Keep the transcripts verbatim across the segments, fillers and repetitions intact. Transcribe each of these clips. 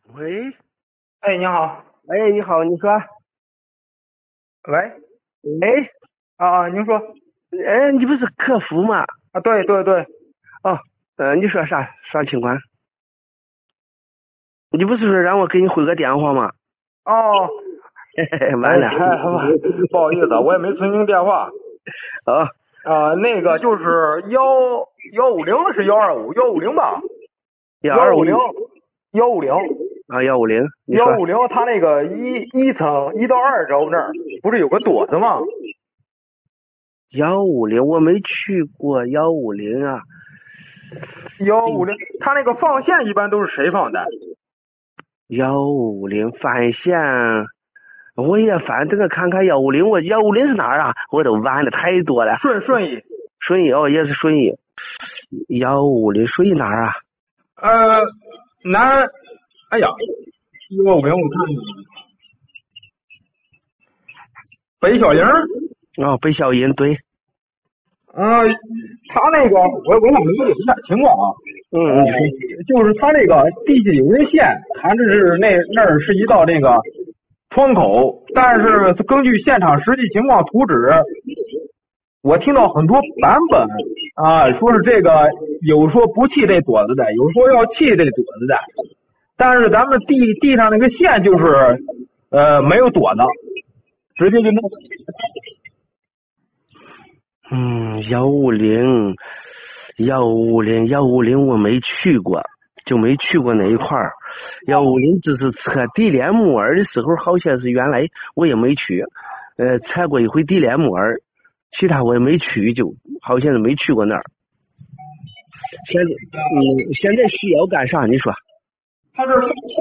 喂， 哎，你好。 哎，你好，你说， 喂。 哎， 啊啊，您说。 哎，你不是客服吗？ 啊，对对对。 哦，呃，你说啥啥情况？你不是说让我给你回个电话吗？ 哦。 嘿嘿，完了。 哎，嗨，不不好意思啊，我也没存您电话。 哦， 啊，那个就是幺幺五零是幺二五幺五零吧？ 幺二五幺五零幺五零啊，幺五零，你说幺五零，它那个一一层一到二楼那儿不是有个垛子吗？ 幺五零我没去过幺五零啊。 幺五零，它那个放线一般都是谁放的？ 幺五零翻线，我也翻这个看看幺五零，我幺五零是哪儿啊？我都完了太多了。 顺顺义。 顺义哦，也是顺义。幺五零顺义哪儿啊？ 呃，南，哎呀，幺五零我看看，北小营。 哦，北小营对。 啊，他那个我我想了解一下情况啊。 嗯， 呃，就是他那个地下有根线，他这是那那儿是一道那个窗口，但是根据现场实际情况图纸，我听到很多版本啊，说是这个有说不砌这垛子的，有说要砌这垛子的，但是咱们地地上那个线就是呃没有垛子，直接就弄。 嗯，幺五零，幺五零，幺五零我没去过，就没去过那一块儿。幺五零只是测地链木耳的时候，好像是原来我也没去，呃，踩过一回地链木耳，其他我也没去，就好像是没去过那儿。现在，嗯，现在需要干啥？你说？ 他这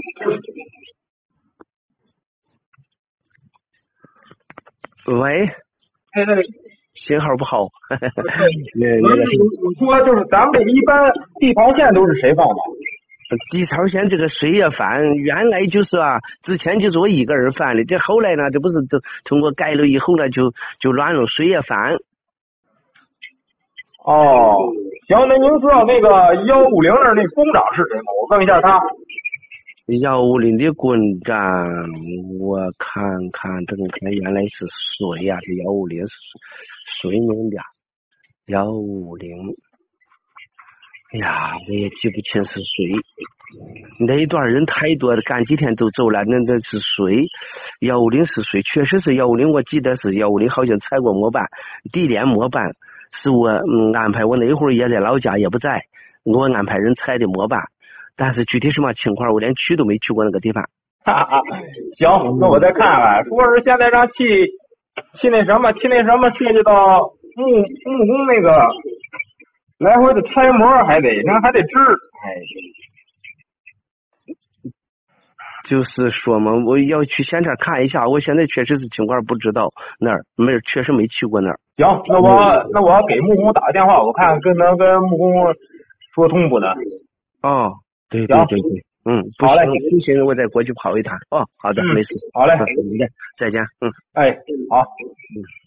喂， 哎哎。 信号不好。那我那个是我说就是咱们这一般地槽线都是谁放的？ 地槽线这个水也翻，原来就是啊，之前就是我一个人翻的，这后来呢，这不是就通过改了以后呢，就就乱了，水也翻。 哦，行，那您知道那个幺五零那那工长是谁吗？我问一下他。 幺五零的滚站，我看看，这个看原来是水呀、啊，这幺五零是水弄的，幺五零，哎呀，我也记不清是谁。那一段人太多了，干几天都走了。那那是谁？幺五零是谁？确实是幺五零，我记得是幺五零，好像踩过模板，地链模板是我嗯安排，我那会儿也在老家，也不在，我安排人踩的模板。但是具体什么情况，我连去都没去过那个地方。 哈哈，行，那我再看看。说是现在让砌砌那什么，砌那什么，涉及到木木工那个来回的拆模，还得那还得支。哎， 就是说嘛，我要去现场看一下。我现在确实是情况不知道那儿，没确实没去过那儿。 行，那我、嗯、那我要给木工打个电话，我看跟能跟木工说通不呢？ 哦，对对对对，嗯，不行不行，我再过去跑一趟。哦，好的， 嗯、 没事。 好嘞， 好的，再见。嗯， 哎，好。 嗯。